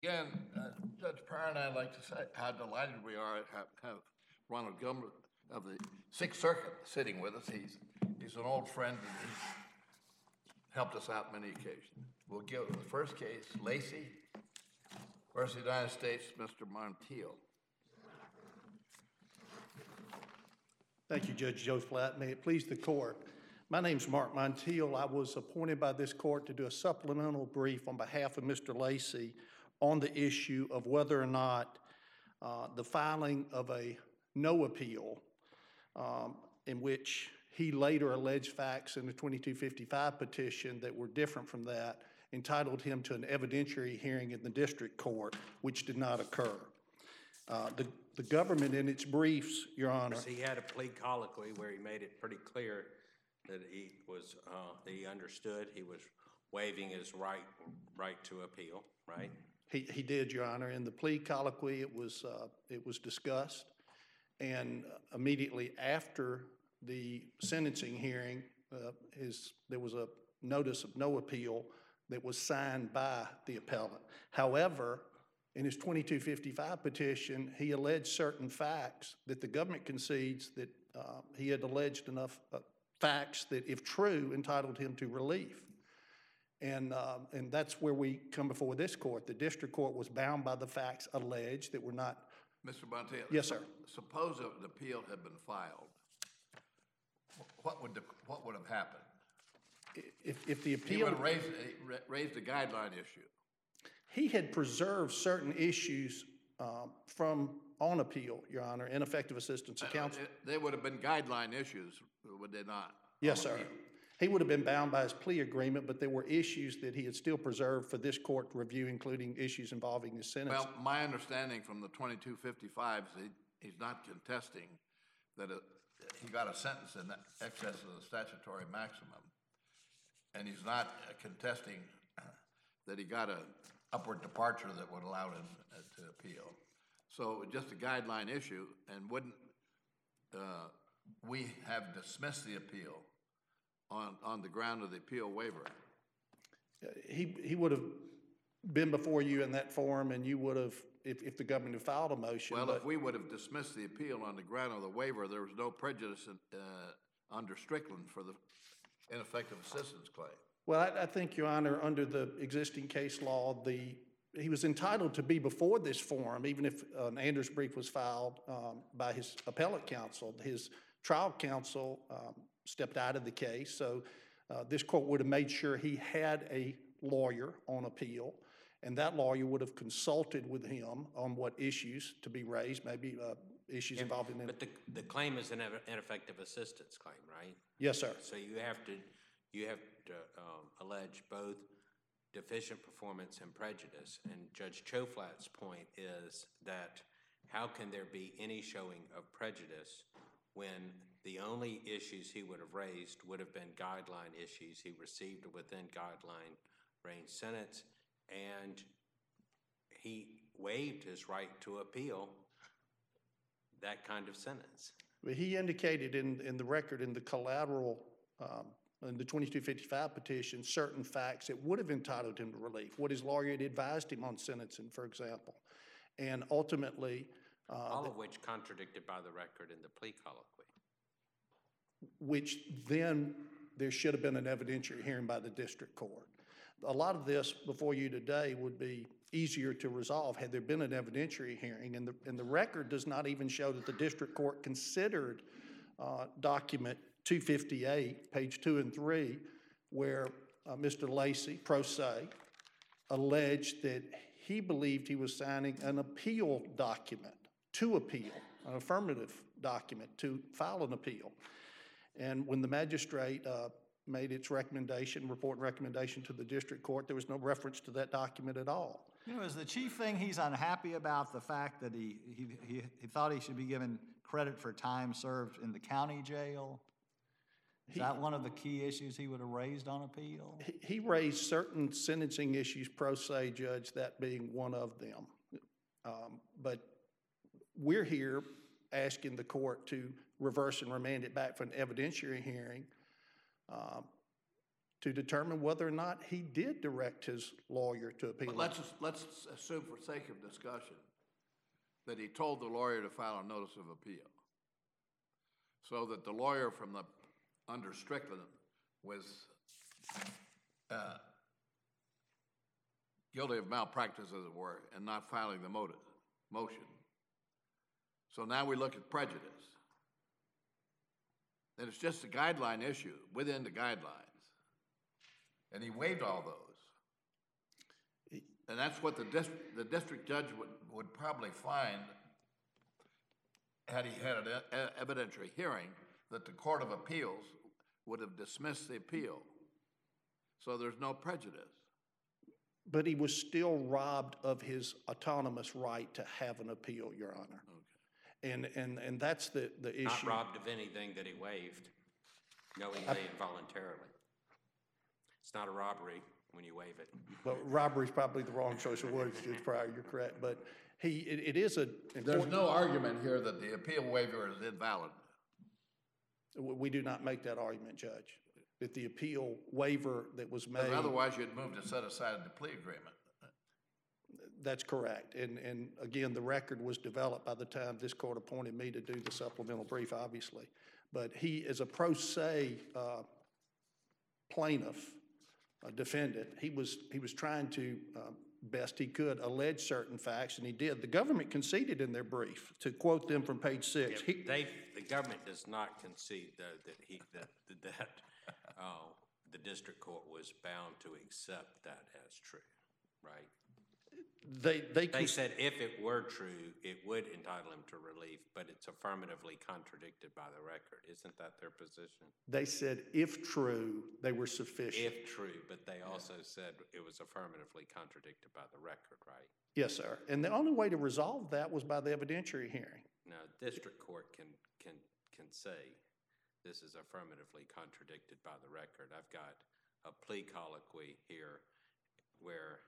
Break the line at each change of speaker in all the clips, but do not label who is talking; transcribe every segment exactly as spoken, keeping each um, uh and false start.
Again, uh, Judge Parr and I like to say how delighted we are to have, have Ronald Gilmer of the Sixth Circuit sitting with us. He's, he's an old friend and he's helped us out many occasions. We'll give the first case, Lacy versus the United States, Mister Montiel.
Thank you, Judge Joe Flatt. May it please the court. My name's Mark Montiel. I was appointed by this court to do a supplemental brief on behalf of Mister Lacy on the issue of whether or not uh, the filing of a no appeal um, in which he later alleged facts in the twenty-two fifty-five petition that were different from that entitled him to an evidentiary hearing in the district court, which did not occur. Uh, the, the government in its briefs, Your Honor.
He had a plea colloquy where he made it pretty clear that he was, uh, that he understood he was waiving his right, right to appeal, right?
He, he did, Your Honor. In the plea colloquy, it was, uh, it was discussed, and immediately after the sentencing hearing, uh, his, there was a notice of no appeal that was signed by the appellant. However, in his twenty-two fifty-five petition, he alleged certain facts that the government concedes that uh, he had alleged enough uh, facts that, if true, entitled him to relief. And, uh, and that's where we come before this court. The district court was bound by the facts alleged that were not.
Mister Montiel.
Yes, sir.
Suppose an appeal had been filed. What would the, what would have happened?
If, if the appeal.
He would have raised, raised a guideline issue.
He had preserved certain issues um, from on appeal, Your Honor, ineffective assistance of counsel.
Uh, they would have been guideline issues, would they not?
Yes, sir. He would have been bound by his plea agreement, but there were issues that he had still preserved for this court to review, including issues involving his sentence.
Well, my understanding from the twenty-two fifty-fives, he, he's not contesting that it, he got a sentence in excess of the statutory maximum, and he's not uh, contesting that he got a upward departure that would allow him uh, to appeal. So just a guideline issue, and wouldn't uh, we have dismissed the appeal on, on the ground of the appeal waiver?
He, he would have been before you in that forum, and you would have, if, if the government had filed a motion.
Well,
but
if we would have dismissed the appeal on the ground of the waiver, there was no prejudice in, uh, under Strickland for the ineffective assistance claim.
Well, I, I think, Your Honor, under the existing case law, the he was entitled to be before this forum, even if an Anders brief was filed um, by his appellate counsel. His trial counsel um, stepped out of the case, so uh, this court would have made sure he had a lawyer on appeal, and that lawyer would have consulted with him on what issues to be raised, maybe uh, issues
Yeah,
involving.
But the, the claim is an ineffective assistance claim, right?
Yes, sir.
So you have to, you have to um, allege both deficient performance and prejudice. And Judge Choflat's point is that how can there be any showing of prejudice when the only issues he would have raised would have been guideline issues? He received a within guideline range sentence, and he waived his right to appeal that kind of sentence.
He indicated in, in the record, in the collateral, um, in the twenty-two fifty-five petition, certain facts that would have entitled him to relief, what his lawyer had advised him on sentencing, for example. And ultimately...
Uh, All of which contradicted by the record in the plea colloquy.
Which then there should have been an evidentiary hearing by the district court. A lot of this before you today would be easier to resolve had there been an evidentiary hearing, and the, and the record does not even show that the district court considered uh, document two fifty-eight, page two and three, where uh, Mister Lacy, pro se, alleged that he believed he was signing an appeal document to appeal, an affirmative document to file an appeal. And when the magistrate uh, made its recommendation, report and recommendation to the district court, there was no reference to that document at all.
You know, is the chief thing he's unhappy about the fact that he, he, he, he thought he should be given credit for time served in the county jail? Is
He,
that one of the key issues he would have raised on appeal?
he, he raised certain sentencing issues, pro se, Judge, that being one of them. Um, but we're here asking the court to reverse and remand it back for an evidentiary hearing um, to determine whether or not he did direct his lawyer to appeal.
But let's, just- let's assume for sake of discussion that he told the lawyer to file a notice of appeal. So that the lawyer from the, under Strickland was, uh, guilty of malpractice, as it were, and not filing the motive, motion. So now we look at prejudice. And it's just a guideline issue within the guidelines. And he waived all those. And that's what the district, the district judge would, would probably find had he had an e- evidentiary hearing, that the Court of Appeals would have dismissed the appeal. So there's no prejudice.
But he was still robbed of his autonomous right to have an appeal, Your Honor.
Okay.
And, and, and that's the, the issue.
Not robbed of anything that he waived, knowingly and voluntarily. It's not a robbery when you waive it.
Well, robbery is probably the wrong choice of words, Judge Pryor, you're correct. But he, it, it is a
There's
important.
no argument here that the appeal waiver is invalid.
We we do not make that argument, Judge, that the appeal waiver that was made.
Because otherwise you'd move to set aside the plea agreement.
That's correct. And, and again, the record was developed by the time this court appointed me to do the supplemental brief, obviously. But he is a pro se uh, plaintiff, a defendant. He was, he was trying to, uh, best he could, allege certain facts, and he did. The government conceded in their brief, to quote them from page six. he-
They, the government does not concede, though, that he, that, that, uh, the district court was bound to accept that as true, right?
They, they,
They
con-
said if it were true, it would entitle him to relief, but it's affirmatively contradicted by the record. Isn't that their position?
they said if true, they were sufficient.
If true, but they also said it was affirmatively contradicted by the record, right?
Yes, sir. And the only way to resolve that was by the evidentiary hearing.
Now, district court can, can, can say this is affirmatively contradicted by the record. I've got a plea colloquy here where,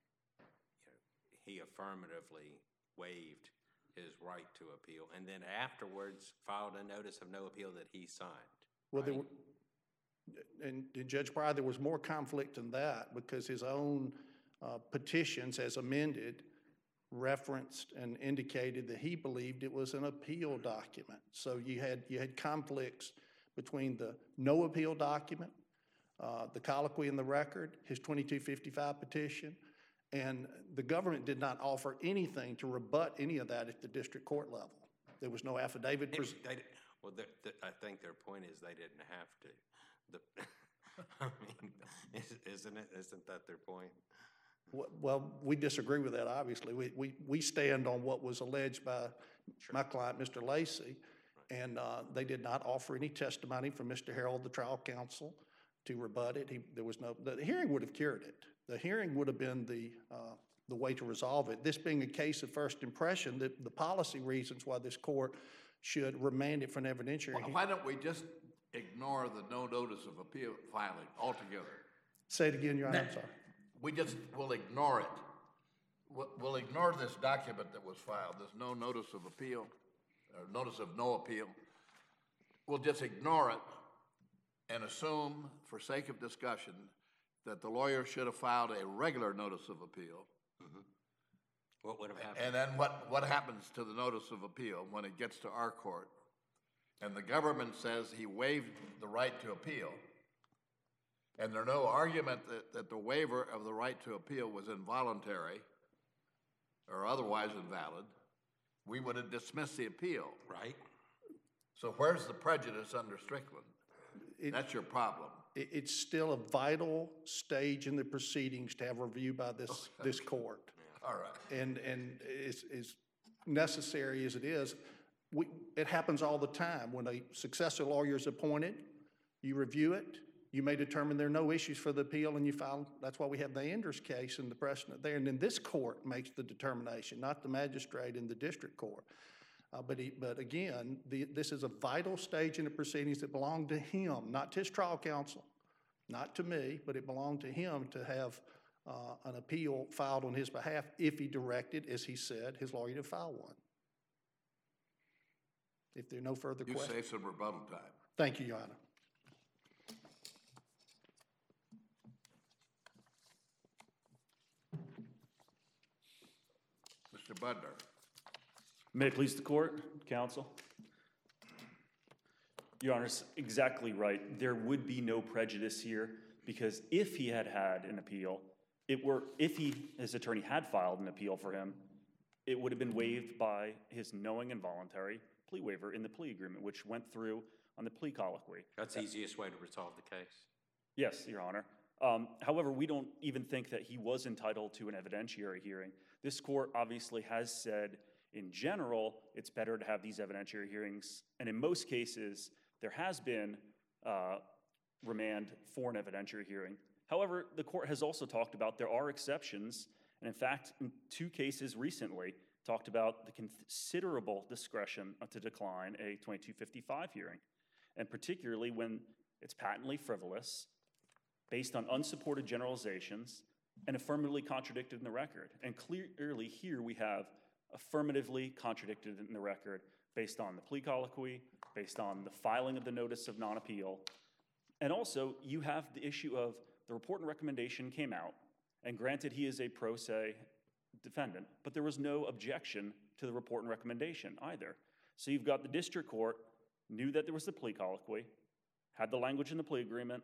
you know, he affirmatively waived his right to appeal, and then afterwards filed a notice of no appeal that he signed.
Well, there
right?
were, and, and Judge Pryor, there was more conflict than that because his own uh, petitions as amended referenced and indicated that he believed it was an appeal document. So you had, you had conflicts between the no appeal document, uh, the colloquy in the record, his twenty-two fifty-five petition, and the government did not offer anything to rebut any of that at the district court level. There was no affidavit.
They-
pres-
they- Well, the- the- I think their point is they didn't have to. The- I mean, is- isn't it, isn't that their point?
W- Well, we disagree with that, obviously. We, we, we stand on what was alleged by my client, Mister Lacy, and uh, they did not offer any testimony from Mister Harold, the trial counsel, to rebut it. He, there was no, the hearing would have cured it. The hearing would have been the, uh, the way to resolve it. This being a case of first impression, the, the policy reasons why this court should remand it for an evidentiary
Why-
hearing.
Why don't we just ignore the no notice of appeal filing altogether?
Say it again, Your Honor, I'm sorry.
We just will ignore it. We'll, we'll ignore this document that was filed, this no notice of appeal, or notice of no appeal. We'll just ignore it and assume, for sake of discussion, that the lawyer should have filed a regular notice of appeal.
What would have happened?
And then what, what happens to the notice of appeal when it gets to our court? And the government says he waived the right to appeal, and there's no argument that, that the waiver of the right to appeal was involuntary or otherwise invalid, we would have dismissed the appeal.
Right?
So where's the prejudice under Strickland?
It-
That's your problem.
It, it's still a vital stage in the proceedings to have review by this, this court.
All right.
And, and as, as necessary as it is, we, it happens all the time. When a successor lawyer is appointed, you review it, you may determine there are no issues for the appeal, and you file, that's why we have the Anders case and the precedent there. And then this court makes the determination, not the magistrate in the district court. Uh, but he, but again, the, this is a vital stage in the proceedings that belong to him, not to his trial counsel, not to me, but it belonged to him to have uh, an appeal filed on his behalf if he directed, as he said, his lawyer to file one. If there are no further
You
questions.
save some rebuttal time.
Thank you, Your Honor.
Mister Budner.
May it please the court, counsel. Your Honor's exactly right. There would be no prejudice here because if he had had an appeal, it were, if he, his attorney had filed an appeal for him, it would have been waived by his knowing and voluntary plea waiver in the plea agreement, which went through on the plea colloquy.
That's the easiest way to resolve the case.
Yes, Your Honor. Um, however, we don't even think that he was entitled to an evidentiary hearing. This court obviously has said, in general, it's better to have these evidentiary hearings, and in most cases, there has been uh, remand for an evidentiary hearing. However, the court has also talked about there are exceptions, and in fact, in two cases recently, talked about the considerable discretion to decline a twenty-two fifty-five hearing, and particularly when it's patently frivolous, based on unsupported generalizations, and affirmatively contradicted in the record. And clearly here we have affirmatively contradicted in the record based on the plea colloquy, based on the filing of the notice of non-appeal. And also you have the issue of the report and recommendation came out, and granted he is a pro se defendant, but there was no objection to the report and recommendation either. So you've got the district court knew that there was the plea colloquy, had the language in the plea agreement,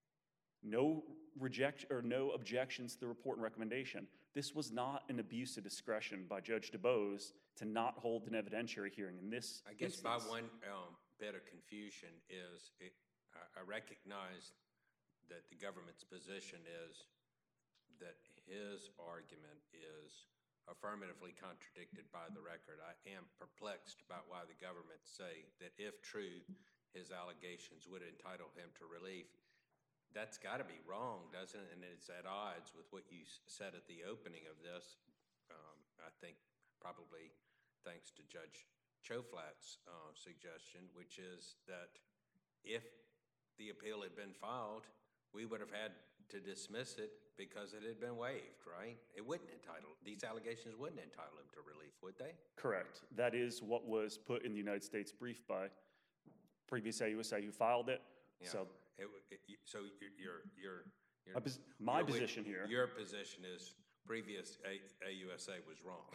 no reject or no objections to the report and recommendation. This was not an abuse of discretion by Judge DuBose to not hold an evidentiary hearing in this
I guess my
instance.
one um, bit of confusion is it, I, I recognize that the government's position is that his argument is affirmatively contradicted by the record. I am perplexed about why the government say that if true, his allegations would entitle him to relief. That's got to be wrong, doesn't it? And it's at odds with what you said at the opening of this. Um, I think probably thanks to Judge Choflat's uh, suggestion, which is that if the appeal had been filed, we would have had to dismiss it because it had been waived, right? It wouldn't entitle, these allegations wouldn't entitle him to relief, would they?
Correct. That is what was put in the United States brief by previous A U S A who filed it.
Yeah.
So
It, it, you- so your, your, your, your.
My pos- my
your wi-
position here-
Your position is previous A, AUSA was wrong.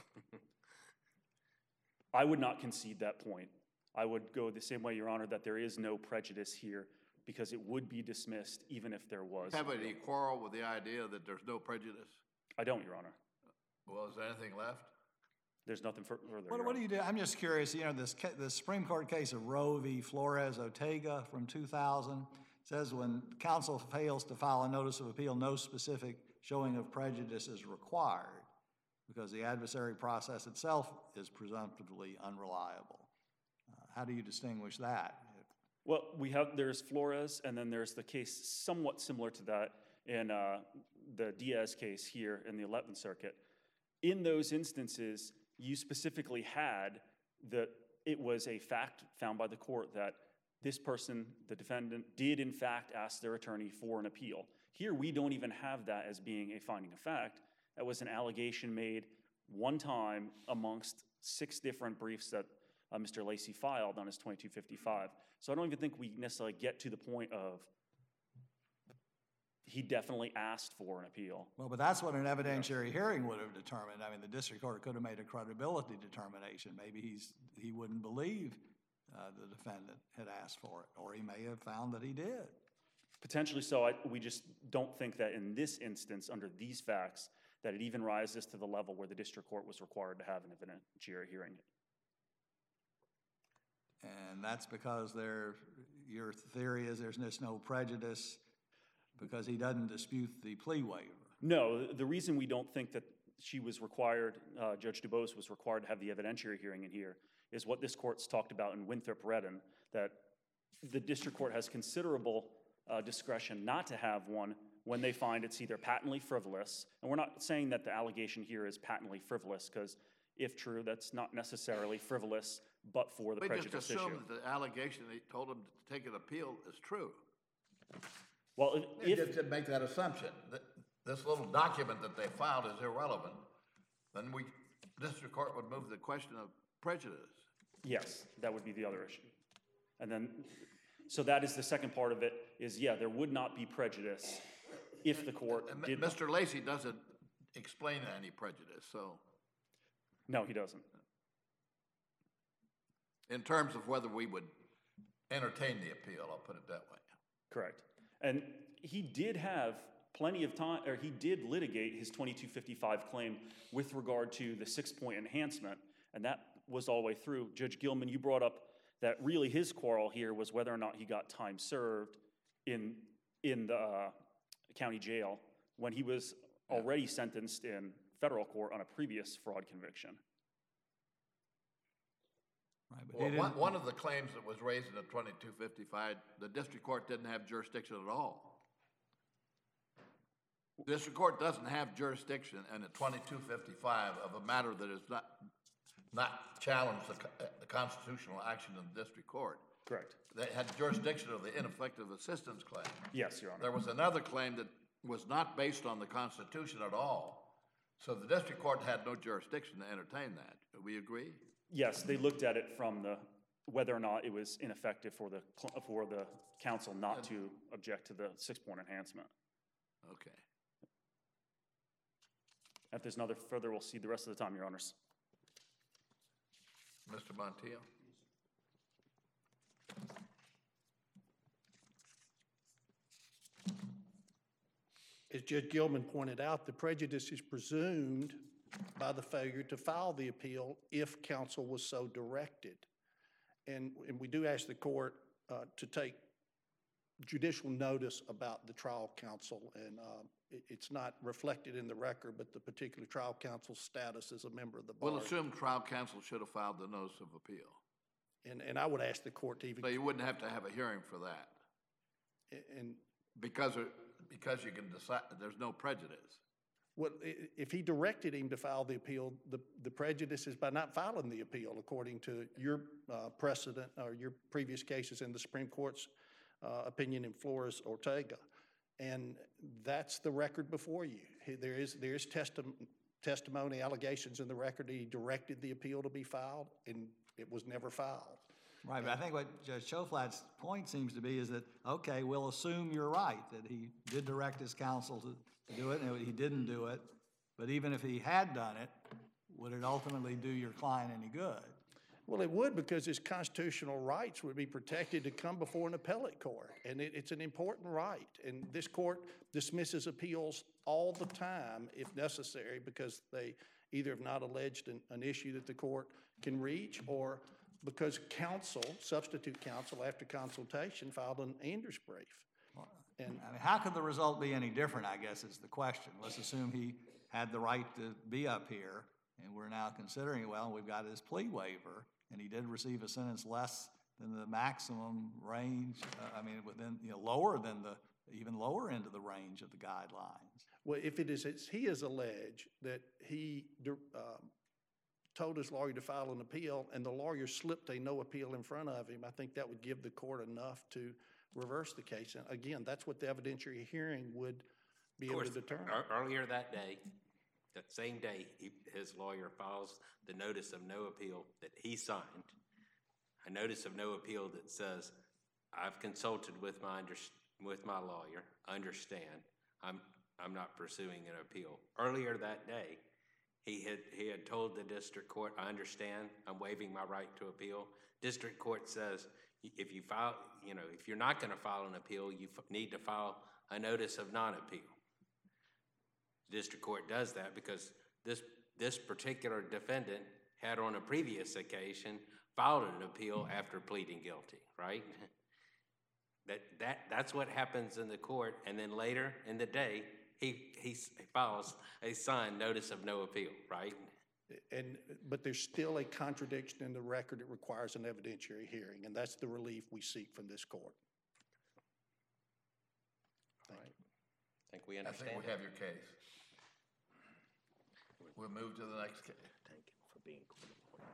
I would not concede that point. I would go the same way, Your Honor, that there is no prejudice here because it would be dismissed even if there was.
Have any quarrel with the idea that there's no prejudice?
I don't, Your Honor.
Well, is there anything left?
There's nothing fur- further.
What,
Your
what do
Honor.
you do? I'm just curious, you know, this, ca- the Supreme Court case of Roe v. Flores Ortega from two thousand says when counsel fails to file a notice of appeal, no specific showing of prejudice is required because the adversary process itself is presumptively unreliable. Uh, how do you distinguish that?
Well, we have, there's Flores, and then there's the case somewhat similar to that in uh, the Diaz case here in the eleventh Circuit. In those instances, you specifically had that it was a fact found by the court that this person, the defendant, did in fact ask their attorney for an appeal. Here, we don't even have that as being a finding of fact. That was an allegation made one time amongst six different briefs that uh, Mister Lacey filed on his twenty-two fifty-five. So I don't even think we necessarily get to the point of he definitely asked for an appeal.
Well, but that's what an evidentiary hearing would have determined. I mean, the district court could have made a credibility determination. Maybe he's, he wouldn't believe uh, the defendant had asked for it, or he may have found that he did.
Potentially so. I, we just don't think that in this instance, under these facts, that it even rises to the level where the district court was required to have an evidentiary hearing.
And that's because there, your theory is there's just no prejudice because he doesn't dispute the plea waiver.
No, the reason we don't think that she was required, uh, Judge DuBose was required to have the evidentiary hearing in here is what this court's talked about in Winthrop-Redden, that the district court has considerable uh, discretion not to have one when they find it's either patently frivolous, and we're not saying that the allegation here is patently frivolous, because if true, that's not necessarily frivolous, but for the
We
prejudice
just
issue.
assume that the allegation that he told him to take an appeal is true.
Well, if,
You
if
just did make that assumption, that this little document that they filed is irrelevant, then we, district court would move the question of prejudice.
yes, that would be the other issue. And then, so that is the second part of it, is yeah, there would not be prejudice if the court
And
did.
Mister Lacey doesn't explain any prejudice, so.
No, he doesn't.
In terms of whether we would entertain the appeal, I'll put it that way.
Correct. And he did have plenty of time, or he did litigate his twenty-two fifty-five claim with regard to the six-point enhancement, and that was all the way through. Judge Gilman, you brought up that really his quarrel here was whether or not he got time served in, in the uh, county jail when he was already sentenced in federal court on a previous fraud conviction.
Right, but
Well,
he
one,
didn't-
one of the claims that was raised in the twenty-two fifty-five, the district court didn't have jurisdiction at all. District court doesn't have jurisdiction in a twenty-two fifty-five of a matter that is not, not challenged the, co- uh, the constitutional action of the district court.
Correct.
They had jurisdiction of the ineffective assistance claim.
Yes, Your Honor.
There was another claim that was not based on the Constitution at all. So the district court had no jurisdiction to entertain that. Do we agree?
Yes, they looked at it from the, whether or not it was ineffective for the, cl- for the council not to object to the six-point enhancement.
Okay.
If there's another further, we'll see the rest of the time, Your Honors.
Mister Montiel?
As Judge Gilman pointed out, the prejudice is presumed by the failure to file the appeal if counsel was so directed. And, and we do ask the court uh, to take judicial notice about the trial counsel, and uh, it, it's not reflected in the record, but the particular trial counsel's status as a member of the bar.
We'll assume trial counsel should have filed the notice of appeal.
And, and I would ask the court to even,
So you wouldn't have to have a hearing for that,
and
because, it- because you can decide, there's no prejudice.
what, i- if he directed him to file the appeal, the, the prejudice is by not filing the appeal, according to your uh, precedent or your previous cases in the Supreme Court's uh, opinion in Flores Ortega. And that's the record before you. He- There is, there is testim- testimony, allegations in the record that he directed the appeal to be filed, and it was never filed.
Right, but I think what Judge Choflat's point seems to be is that, okay, we'll assume you're right, that he did direct his counsel to, to do it, and he didn't do it. But even if he had done it, would it ultimately do your client any good?
Well, it would, because his constitutional rights would be protected to come before an appellate court, and it, it's an important right. And this court dismisses appeals all the time if necessary, because they either have not alleged an, an issue that the court can reach, or because counsel, substitute counsel, after consultation, filed an Anders brief. And
I mean, how could the result be any different, I guess, is the question. Let's assume he had the right to be up here, and we're now considering, well, we've got his plea waiver, and he did receive a sentence less than the maximum range, uh, I mean, within, you know, lower than the, even lower end of the range of the guidelines.
well, if it is, as he has alleged that he um, told his lawyer to file an appeal, and the lawyer slipped a no appeal in front of him, I think that would give the court enough to reverse the case. And again, that's what the evidentiary hearing would be
Of
able
course,
to determine.
ear- earlier that day, that same day, he, his lawyer files the notice of no appeal that he signed. A notice of no appeal that says, I've consulted with my under, with my lawyer, understand, I'm, I'm not pursuing an appeal. Earlier that day, he had, he had told the district court, I understand, I'm waiving my right to appeal. District court says, if you file, you know, if you're not gonna file an appeal, you f- need to file a notice of non-appeal. District court does that because this, this particular defendant had on a previous occasion filed an appeal after pleading guilty, right? That, that, that's what happens in the court, and then later in the day, he, he files a signed notice of no appeal, right?
And, but there's still a contradiction in the record that requires an evidentiary hearing, and that's the relief we seek from this court.
All right. I think we
I
understand.
think we have your case. We'll move to the next case.
Thank you for being quick.